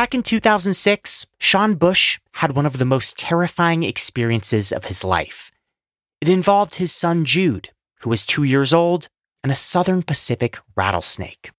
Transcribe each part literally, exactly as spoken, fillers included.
Back in two thousand six, Sean Bush had one of the most terrifying experiences of his life. It involved his son Jude, who was two years old, and a Southern Pacific rattlesnake.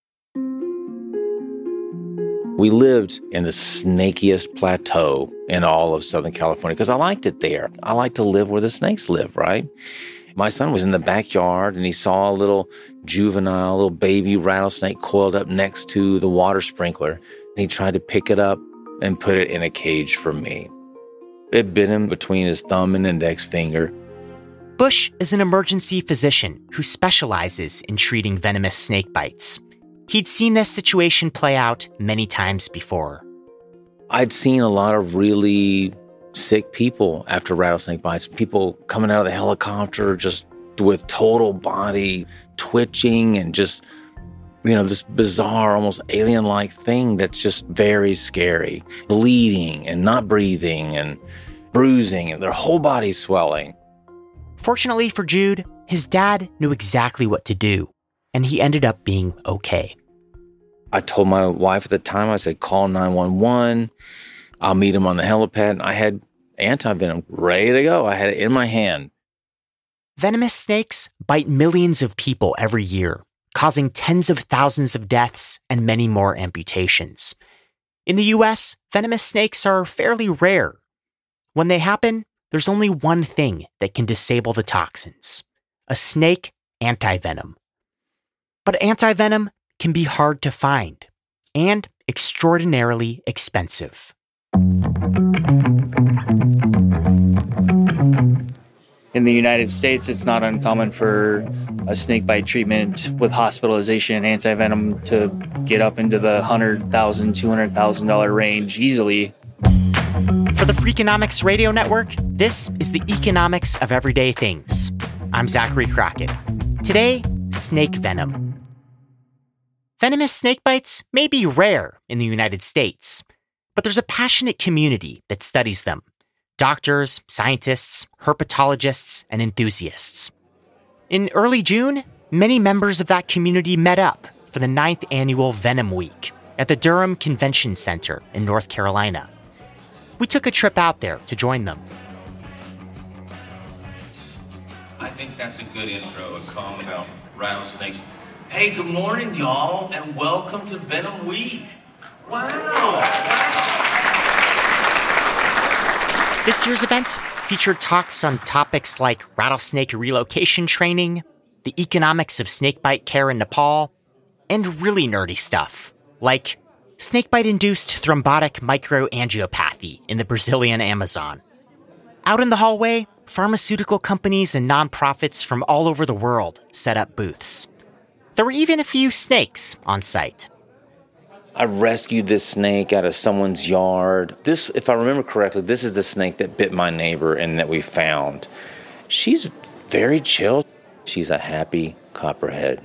We lived in the snakiest plateau in all of Southern California because I liked it there. I like to live where the snakes live, right? My son was in the backyard and he saw a little juvenile, little baby rattlesnake coiled up next to the water sprinkler. And he tried to pick it up and put it in a cage for me. It bit him between his thumb and index finger. Bush is an emergency physician who specializes in treating venomous snake bites. He'd seen this situation play out many times before. I'd seen a lot of really sick people after rattlesnake bites. People coming out of the helicopter just with total body twitching and just, you know, this bizarre, almost alien-like thing that's just very scary. Bleeding and not breathing and bruising and their whole body swelling. Fortunately for Jude, his dad knew exactly what to do, and he ended up being okay. I told my wife at the time, I said, call nine one one. I'll meet him on the helipad. And I had anti-venom ready to go. I had it in my hand. Venomous snakes bite millions of people every year, causing tens of thousands of deaths and many more amputations. In the U S, venomous snakes are fairly rare. When they happen, there's only one thing that can disable the toxins: a snake antivenom. But antivenom can be hard to find and extraordinarily expensive. In the United States, it's not uncommon for a snakebite treatment with hospitalization and antivenom to get up into the one hundred thousand dollars, two hundred thousand dollars range easily. For the Freakonomics Radio Network, this is the economics of everyday things. I'm Zachary Crockett. Today, snake venom. Venomous snake bites may be rare in the United States, but there's a passionate community that studies them. Doctors, scientists, herpetologists, and enthusiasts. In early June, many members of that community met up for the ninth annual Venom Week at the Durham Convention Center in North Carolina. We took a trip out there to join them. I think that's a good intro, a song about rattlesnakes. Hey, good morning, y'all, and welcome to Venom Week. Wow! This year's event featured talks on topics like rattlesnake relocation training, the economics of snakebite care in Nepal, and really nerdy stuff, like snakebite-induced thrombotic microangiopathy in the Brazilian Amazon. Out in the hallway, pharmaceutical companies and nonprofits from all over the world set up booths. There were even a few snakes on site. I rescued this snake out of someone's yard. This, if I remember correctly, this is the snake that bit my neighbor and that we found. She's very chill. She's a happy copperhead.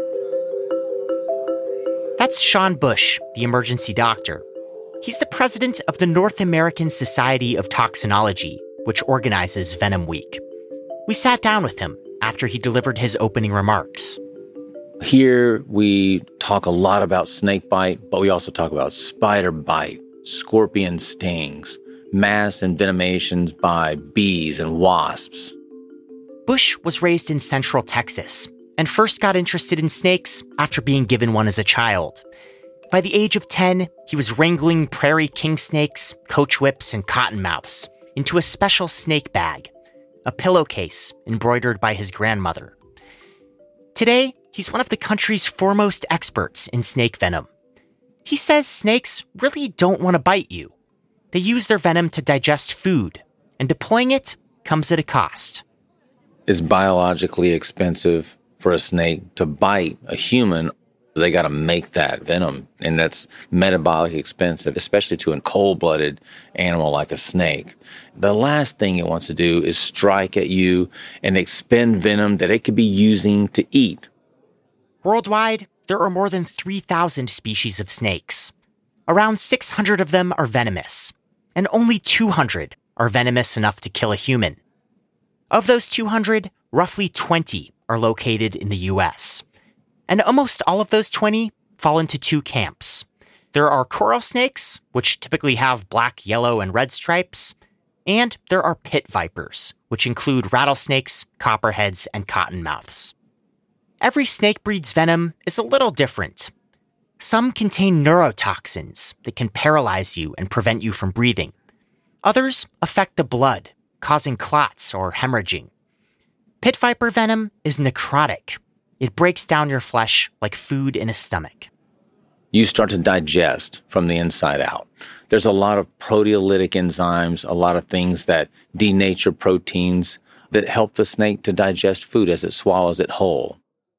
That's Sean Bush, the emergency doctor. He's the president of the North American Society of Toxinology, which organizes Venom Week. We sat down with him after he delivered his opening remarks. Here we talk a lot about snake bite, but we also talk about spider bite, scorpion stings, mass envenomations by bees and wasps. Bush was raised in Central Texas and first got interested in snakes after being given one as a child. By the age of ten, he was wrangling prairie king snakes, coach whips, and cottonmouths into a special snake bag, a pillowcase embroidered by his grandmother. Today, he's one of the country's foremost experts in snake venom. He says snakes really don't want to bite you. They use their venom to digest food, and deploying it comes at a cost. It's biologically expensive for a snake to bite a human. They got to make that venom, and that's metabolically expensive, especially to a cold-blooded animal like a snake. The last thing it wants to do is strike at you and expend venom that it could be using to eat. Worldwide, there are more than three thousand species of snakes. Around six hundred of them are venomous, and only two hundred are venomous enough to kill a human. Of those two hundred, roughly twenty are located in the U S, and almost all of those twenty fall into two camps: There are coral snakes, which typically have black, yellow, and red stripes. And there are pit vipers, which include rattlesnakes, copperheads, and cottonmouths. Every snake breed's venom is a little different. Some contain neurotoxins that can paralyze you and prevent you from breathing. Others affect the blood, causing clots or hemorrhaging. Pit viper venom is necrotic. It breaks down your flesh like food in a stomach. You start to digest from the inside out. There's a lot of proteolytic enzymes, a lot of things that denature proteins that help the snake to digest food as it swallows it whole.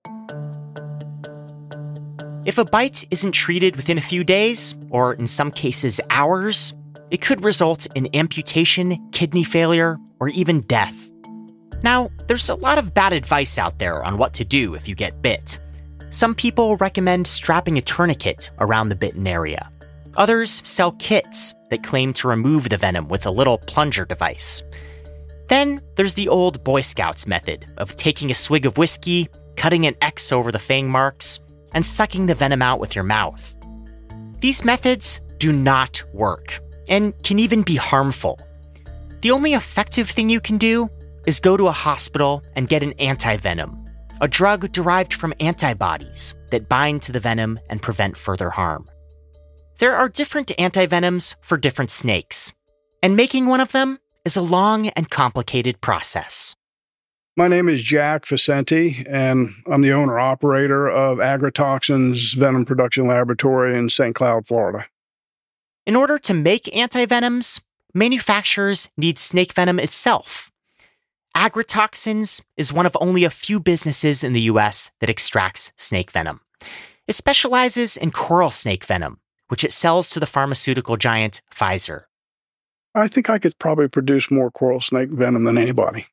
If a bite isn't treated within a few days, or in some cases hours, it could result in amputation, kidney failure, or even death. Now, there's a lot of bad advice out there on what to do if you get bit. Some people recommend strapping a tourniquet around the bitten area. Others sell kits that claim to remove the venom with a little plunger device. Then there's the old Boy Scouts method of taking a swig of whiskey, cutting an X over the fang marks, and sucking the venom out with your mouth. These methods do not work and can even be harmful. The only effective thing you can do is go to a hospital and get an antivenom, a drug derived from antibodies that bind to the venom and prevent further harm. There are different antivenoms for different snakes, and making one of them is a long and complicated process. My name is Jack Vicente, and I'm the owner-operator of Agritoxin's Venom Production Laboratory in Saint Cloud, Florida. In order to make antivenoms, manufacturers need snake venom itself. Agritoxins is one of only a few businesses in the U S that extracts snake venom. It specializes in coral snake venom, which it sells to the pharmaceutical giant Pfizer. I think I could probably produce more coral snake venom than anybody.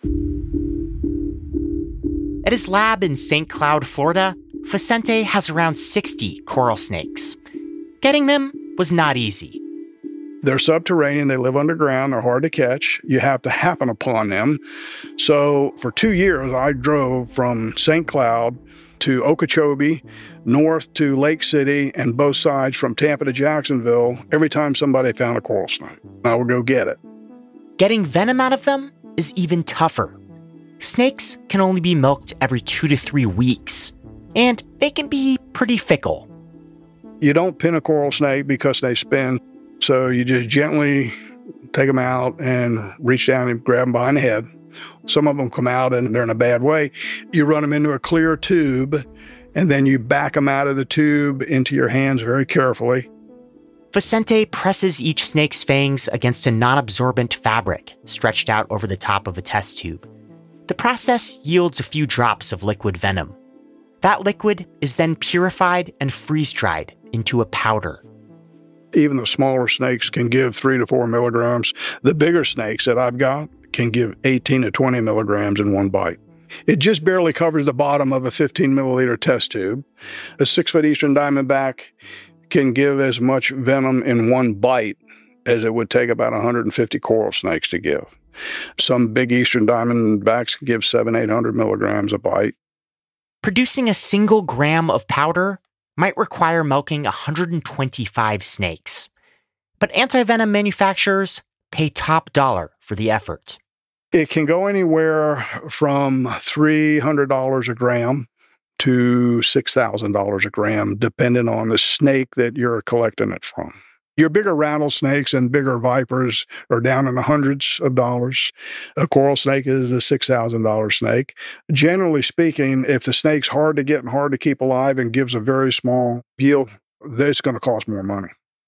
At his lab in Saint Cloud, Florida, Vicente has around sixty coral snakes. Getting them was not easy. They're subterranean, they live underground, they're hard to catch. You have to happen upon them. So for two years, I drove from Saint Cloud to Okeechobee, north to Lake City, and both sides from Tampa to Jacksonville every time somebody found a coral snake. I would go get it. Getting venom out of them is even tougher. Snakes can only be milked every two to three weeks, and they can be pretty fickle. You don't pin a coral snake because they spin. So you just gently take them out and reach down and grab them behind the head. Some of them come out and they're in a bad way. You run them into a clear tube, and then you back them out of the tube into your hands very carefully. Vicente presses each snake's fangs against a non-absorbent fabric stretched out over the top of a test tube. The process yields a few drops of liquid venom. That liquid is then purified and freeze-dried into a powder. Even the smaller snakes can give three to four milligrams. The bigger snakes that I've got can give eighteen to twenty milligrams in one bite. It just barely covers the bottom of a fifteen milliliter test tube. A six-foot Eastern Diamondback can give as much venom in one bite as it would take about one hundred fifty coral snakes to give. Some big Eastern Diamondbacks can give seven, eight hundred milligrams a bite. Producing a single gram of powder might require milking one hundred twenty-five snakes. But antivenom manufacturers pay top dollar for the effort. It can go anywhere from three hundred dollars a gram to six thousand dollars a gram, depending on the snake that you're collecting it from. Your bigger rattlesnakes and bigger vipers are down in the hundreds of dollars. A coral snake is a six thousand dollars snake. Generally speaking, if the snake's hard to get and hard to keep alive and gives a very small yield, it's going to cost more money.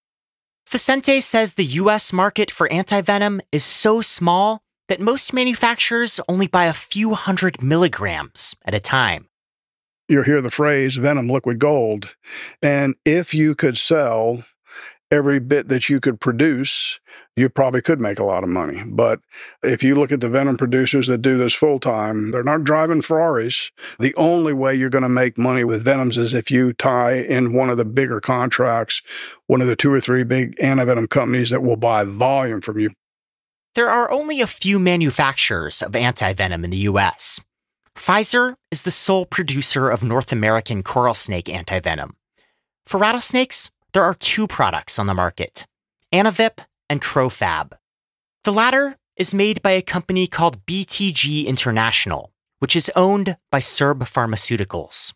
Vicente says the U S market for antivenom is so small that most manufacturers only buy a few hundred milligrams at a time. You'll hear the phrase venom liquid gold. And if you could sell every bit that you could produce, you probably could make a lot of money. But if you look at the venom producers that do this full time, they're not driving Ferraris. The only way you're going to make money with venoms is if you tie in one of the bigger contracts, one of the two or three big antivenom companies that will buy volume from you. There are only a few manufacturers of antivenom in the U S. Pfizer is the sole producer of North American coral snake antivenom. For rattlesnakes, there are two products on the market, Anavip and Crofab. The latter is made by a company called B T G International, which is owned by S E R B Pharmaceuticals.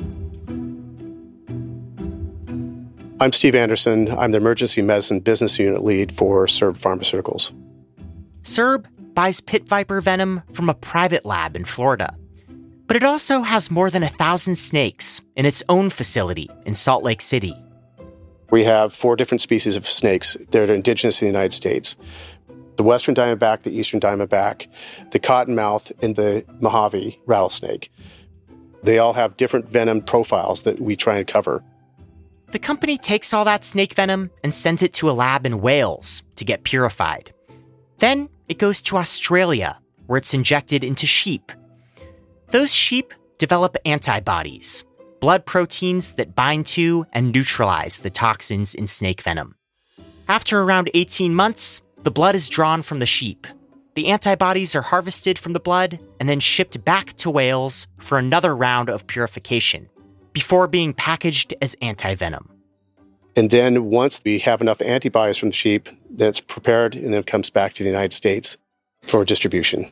I'm Steve Anderson. I'm the Emergency Medicine Business Unit Lead for S E R B Pharmaceuticals. S E R B buys pit viper venom from a private lab in Florida, but it also has more than a thousand snakes in its own facility in Salt Lake City. We have four different species of snakes that are indigenous to the United States. The western diamondback, the eastern diamondback, the cottonmouth, and the Mojave rattlesnake. They all have different venom profiles that we try and cover. The company takes all that snake venom and sends it to a lab in Wales to get purified. Then it goes to Australia, where it's injected into sheep. Those sheep develop antibodies, blood proteins that bind to and neutralize the toxins in snake venom. After around eighteen months, the blood is drawn from the sheep. The antibodies are harvested from the blood and then shipped back to Wales for another round of purification, before being packaged as antivenom. And then once we have enough antibodies from the sheep, then it's prepared and then it comes back to the United States for distribution.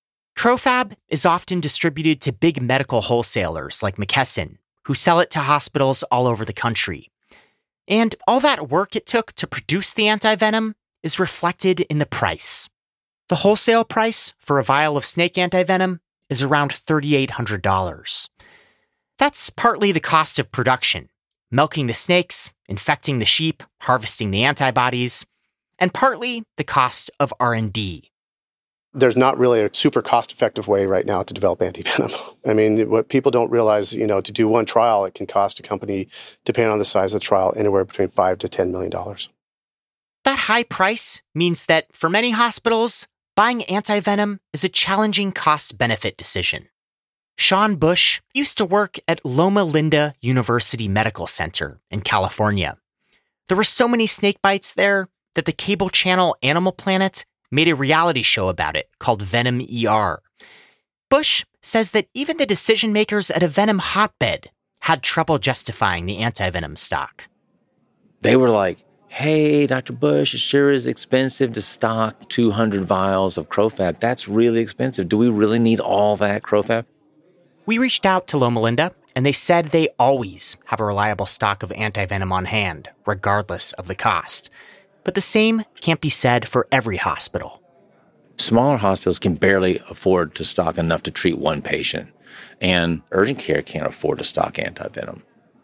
Crofab is often distributed to big medical wholesalers like McKesson, who sell it to hospitals all over the country. And all that work it took to produce the antivenom is reflected in the price. The wholesale price for a vial of snake antivenom is around three thousand eight hundred dollars. That's partly the cost of production, milking the snakes, infecting the sheep, harvesting the antibodies, and partly the cost of R and D. There's not really a super cost-effective way right now to develop antivenom. I mean, what people don't realize, you know, to do one trial, it can cost a company, depending on the size of the trial, anywhere between five to ten million dollars. That high price means that for many hospitals, buying antivenom is a challenging cost-benefit decision. Sean Bush used to work at Loma Linda University Medical Center in California. There were so many snake bites there that the cable channel Animal Planet made a reality show about it called Venom E R. Bush says that even the decision makers at a venom hotbed had trouble justifying the antivenom stock. They were like, hey, Doctor Bush, it sure is expensive to stock two hundred vials of Crofab. That's really expensive. Do we really need all that Crofab? We reached out to Loma Linda, and they said they always have a reliable stock of antivenom on hand, regardless of the cost. But the same can't be said for every hospital. Smaller hospitals can barely afford to stock enough to treat one patient, and urgent care can't afford to stock antivenom.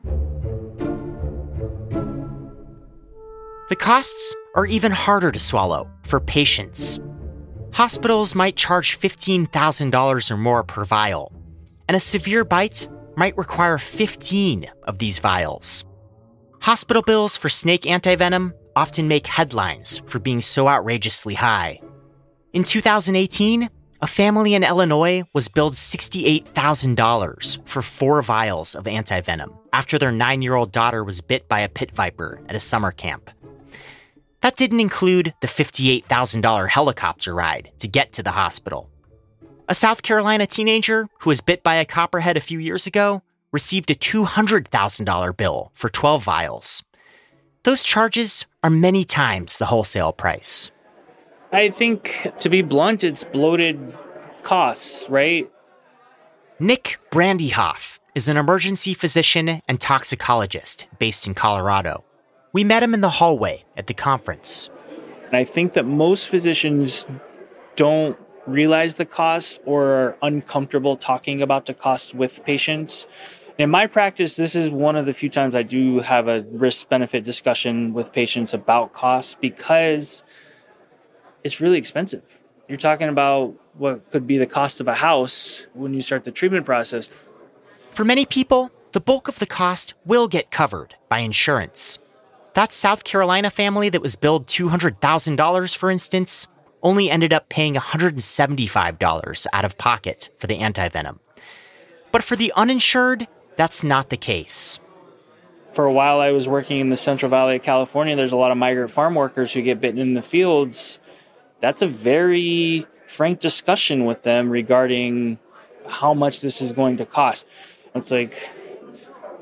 The costs are even harder to swallow for patients. Hospitals might charge fifteen thousand dollars or more per vial, and a severe bite might require fifteen of these vials. Hospital bills for snake antivenom often make headlines for being so outrageously high. In two thousand eighteen, a family in Illinois was billed sixty-eight thousand dollars for four vials of antivenom after their nine-year-old daughter was bit by a pit viper at a summer camp. That didn't include the fifty-eight thousand dollars helicopter ride to get to the hospital. A South Carolina teenager who was bit by a copperhead a few years ago received a two hundred thousand dollars bill for twelve vials. Those charges are many times the wholesale price. I think, to be blunt, it's bloated costs, right? Nick Brandyhoff is an emergency physician and toxicologist based in Colorado. We met him in the hallway at the conference. And I think that most physicians don't realize the cost or are uncomfortable talking about the cost with patients. In my practice, this is one of the few times I do have a risk-benefit discussion with patients about costs because it's really expensive. You're talking about what could be the cost of a house when you start the treatment process. For many people, the bulk of the cost will get covered by insurance. That South Carolina family that was billed two hundred thousand dollars, for instance, only ended up paying one hundred seventy-five dollars out of pocket for the antivenom. But for the uninsured, that's not the case. For a while, I was working in the Central Valley of California. There's a lot of migrant farm workers who get bitten in the fields. That's a very frank discussion with them regarding how much this is going to cost. It's like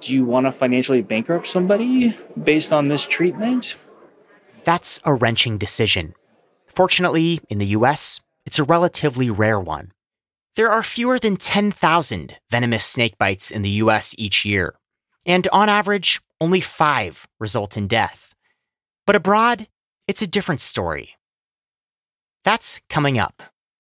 do you want to financially bankrupt somebody based on this treatment? That's a wrenching decision. Fortunately, in the U S, it's a relatively rare one. There are fewer than ten thousand venomous snake bites in the U S each year, and on average, only five result in death. But abroad, it's a different story. That's coming up.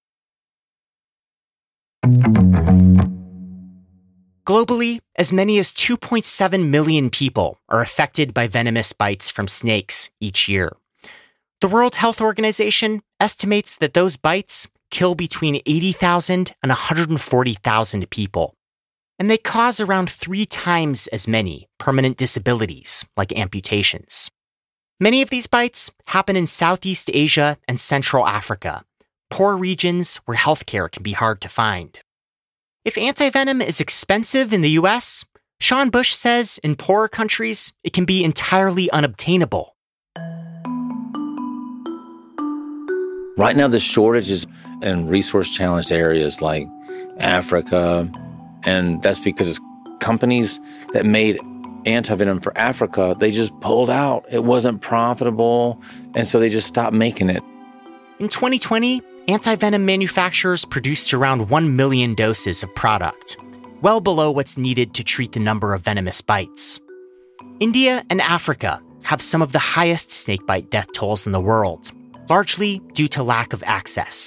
Globally, as many as two point seven million people are affected by venomous bites from snakes each year. The World Health Organization estimates that those bites kill between eighty thousand and one hundred forty thousand people, and they cause around three times as many permanent disabilities, like amputations. Many of these bites happen in Southeast Asia and Central Africa, poor regions where healthcare can be hard to find. If antivenom is expensive in the U S, Sean Bush says in poorer countries, it can be entirely unobtainable. Right now, the shortages in resource-challenged areas like Africa, and that's because it's companies that made antivenom for Africa, they just pulled out. It wasn't profitable, and so they just stopped making it. In twenty twenty, antivenom manufacturers produced around one million doses of product, well below what's needed to treat the number of venomous bites. India and Africa have some of the highest snakebite death tolls in the world, largely due to lack of access.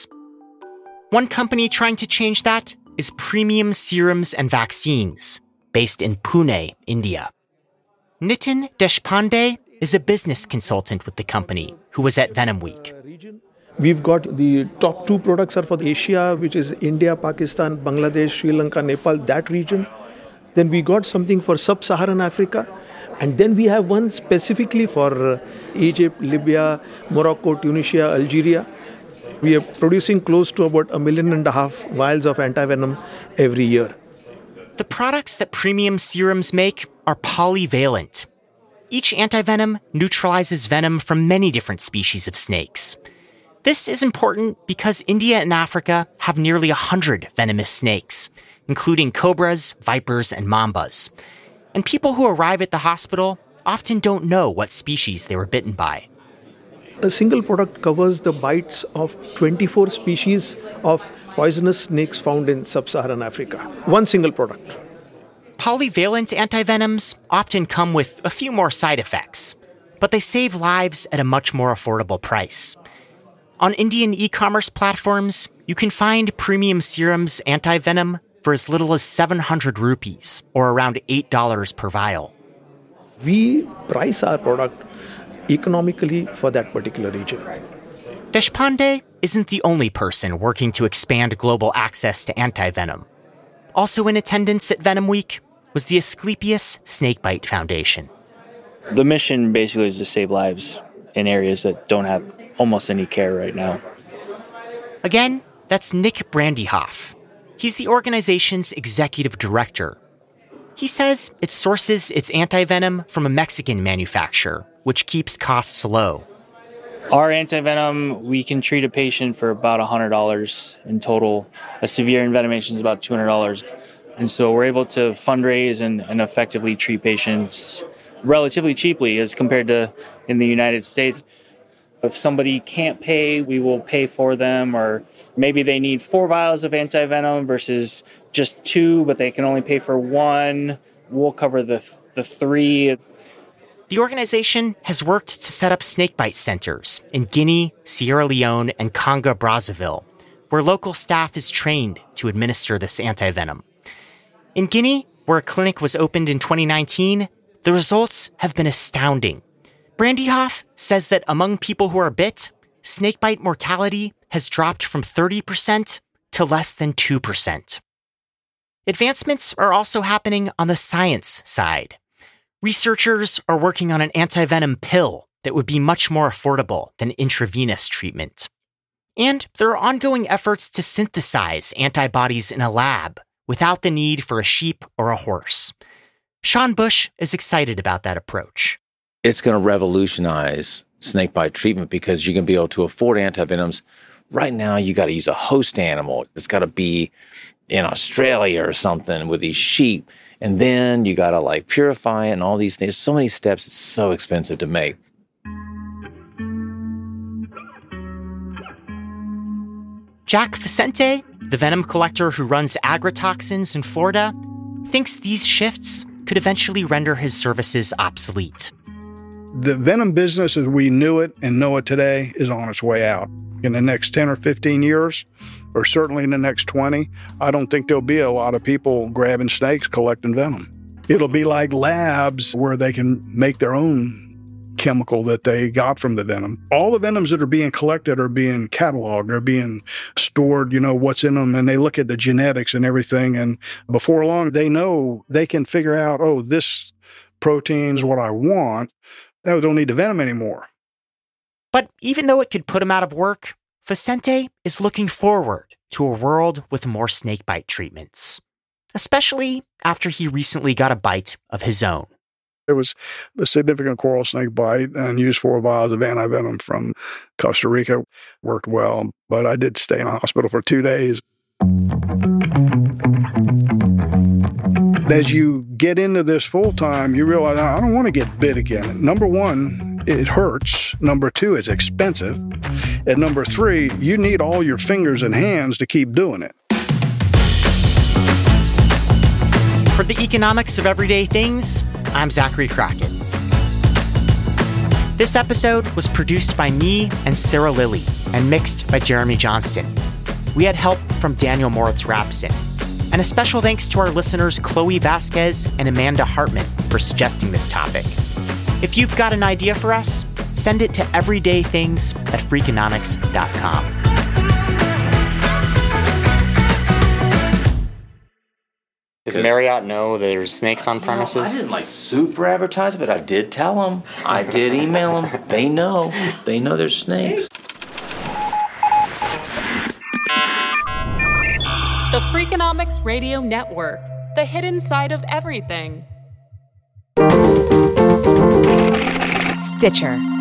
One company trying to change that is Premium Serums and Vaccines, based in Pune, India. Nitin Deshpande is a business consultant with the company who was at Venom Week. We've got the top two products are for Asia, which is India, Pakistan, Bangladesh, Sri Lanka, Nepal, that region. Then we got something for Sub-Saharan Africa. And then we have one specifically for Egypt, Libya, Morocco, Tunisia, Algeria. We are producing close to about a million and a half vials of antivenom every year. The products that Premium Serums make are polyvalent. Each antivenom neutralizes venom from many different species of snakes. This is important because India and Africa have nearly one hundred venomous snakes, including cobras, vipers, and mambas. And people who arrive at the hospital often don't know what species they were bitten by. A single product covers the bites of twenty-four species of poisonous snakes found in Sub-Saharan Africa. One single product. Polyvalent antivenoms often come with a few more side effects, but they save lives at a much more affordable price. On Indian e-commerce platforms, you can find Premium Serums antivenom for as little as seven hundred rupees, or around eight dollars per vial. We price our product economically for that particular region. Deshpande isn't the only person working to expand global access to antivenom. Also in attendance at Venom Week was the Asclepius Snakebite Foundation. The mission basically is to save lives in areas that don't have almost any care right now. Again, that's Nick Brandyhoff. He's the organization's executive director. He says it sources its antivenom from a Mexican manufacturer, which keeps costs low. Our antivenom, we can treat a patient for about one hundred dollars in total. A severe envenomation is about two hundred dollars. And so we're able to fundraise and, and effectively treat patients relatively cheaply as compared to in the United States. If somebody can't pay, we will pay for them, or maybe they need four vials of antivenom versus just two, but they can only pay for one. We'll cover the the three. The organization has worked to set up snakebite centers in Guinea, Sierra Leone, and Congo-Brazzaville, where local staff is trained to administer this antivenom. In Guinea, where a clinic was opened in twenty nineteen, the results have been astounding. Brandyhoff says that among people who are bit, snakebite mortality has dropped from thirty percent to less than two percent. Advancements are also happening on the science side. Researchers are working on an antivenom pill that would be much more affordable than intravenous treatment. And there are ongoing efforts to synthesize antibodies in a lab without the need for a sheep or a horse. Sean Bush is excited about that approach. It's going to revolutionize snakebite treatment because you're going to be able to afford antivenoms. Right now, you got to use a host animal. It's got to be in Australia or something with these sheep. And then you got to like purify it and all these things. So many steps. It's so expensive to make. Jack Vicente, the venom collector who runs agrotoxins in Florida, thinks these shifts could eventually render his services obsolete. The venom business as we knew it and know it today is on its way out. In the next ten or fifteen years, or certainly in the next twenty, I don't think there'll be a lot of people grabbing snakes collecting venom. It'll be like labs where they can make their own chemical that they got from the venom. All the venoms that are being collected are being cataloged, they're being stored, you know, what's in them, and they look at the genetics and everything, and before long, they know they can figure out, oh, this protein's what I want. They don't need the venom anymore. But even though it could put him out of work, Vicente is looking forward to a world with more snakebite treatments, especially after he recently got a bite of his own. There was a significant coral snake bite and used four vials of antivenom from Costa Rica. Worked well, but I did stay in the hospital for two days. As you get into this full time, you realize, I don't want to get bit again. Number one, it hurts. Number two, it's expensive. And number three, you need all your fingers and hands to keep doing it. For the Economics of Everyday Things, I'm Zachary Crockett. This episode was produced by me and Sarah Lilly and mixed by Jeremy Johnston. We had help from Daniel Moritz-Rapson. And a special thanks to our listeners Chloe Vasquez and Amanda Hartman for suggesting this topic. If you've got an idea for us, send it to everydaythings at freakonomics dot com. Does Marriott know there's snakes on premises? You know, I didn't like super advertise, but I did tell them. I did email them. They know. They know there's snakes. The Freakonomics Radio Network, the hidden side of everything. Stitcher.